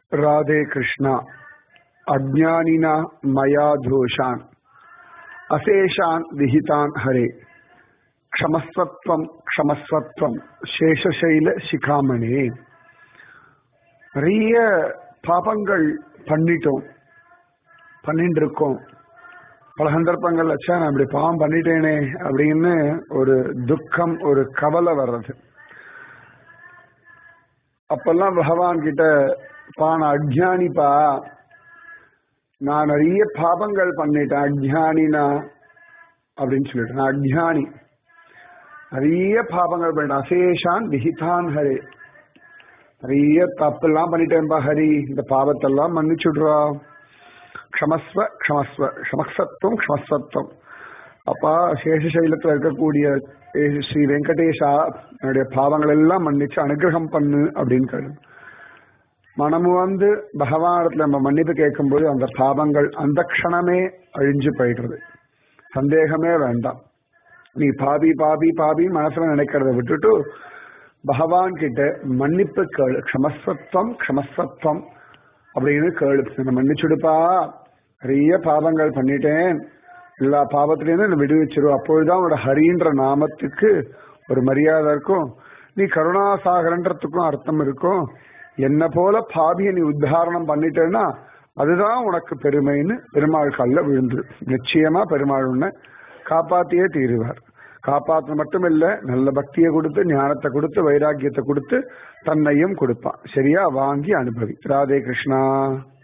राधे कृष्णा अज्ञानिना मया दोषान् अशेषान् विहितान् हरे क्षमस्वत्वं क्षमस्वत्वं शेषशैल शिखामणे நிறைய பாபங்கள் பண்ணிட்டு இருக்கோம். பல சந்தர்ப்பங்கள் அச்சா நான் இப்படி பாவம் பண்ணிட்டேனே அப்படின்னு ஒரு துக்கம், ஒரு கவலை வர்றது. அப்பெல்லாம் பகவான் கிட்ட, நான் அஜ்ஞானிப்பா, நான் நிறைய பாபங்கள் பண்ணிட்டேன், அஜ்ஞானினா அப்படின்னு சொல்லிட்டு, நான் அஜ்ஞானி, நிறைய பாபங்கள் பண்ணிட்டேன், அசேஷான் விஹிதான் ஹரே, நிறைய தப்பெல்லாம் பண்ணிட்டேன்பா ஹரி, இந்த பாவத்தெல்லாம் மன்னிச்சுடுறா, க்ஷமஸ்வ க்ஷமஸ்வ க்ஷமசத்துவம் க்ஷமசத்துவம். அப்பா சேஷசைலத்தில் இருக்கக்கூடிய ஸ்ரீ வெங்கடேஷா, என்னுடைய பாவங்கள் எல்லாம் மன்னிச்சு அனுகிரகம் பண்ணு அப்படின்னு கேளு. மனமு வந்து பகவானத்துல நம்ம மன்னிப்பு கேட்கும்போது அந்த பாவங்கள் அந்த க்ஷணமே அழிஞ்சு போயிடுறது, சந்தேகமே வேண்டாம். நீ பாபி பாபி பாபி மனசுல நினைக்கிறத விட்டுட்டு பகவான் கிட்ட மன்னிப்பு கேளு. க்ஷமசத்துவம் க்ஷமசத்துவம் அப்படின்னு கேளு. என்ன மன்னிச்சுடுப்பா, நிறைய பாவங்கள் பண்ணிட்டேன், எல்லா பாவத்திலேருந்து என்ன விடுவிச்சிரும். அப்பொழுதுதான் உன்னோட ஹரின்ற நாமத்துக்கு ஒரு மரியாதை இருக்கும், நீ கருணாசாகரன்றதுக்கும் அர்த்தம் இருக்கும். என்ன போல பாபியை நீ உத்தாரணம் பண்ணிட்டேன்னா அதுதான் உனக்கு பெருமைன்னு பெருமாள் காலில் விழுந்து. நிச்சயமா பெருமாள் உன்னை காப்பாத்தியே தீருவார். காப்பாற்ற மட்டும் இல்ல, நல்ல பக்தியை கொடுத்து, ஞானத்தை கொடுத்து, வைராக்கியத்தை கொடுத்து, தன்னையும் கொடுப்பான். சரியா? வாங்கி அனுபவி. ராதே கிருஷ்ணா.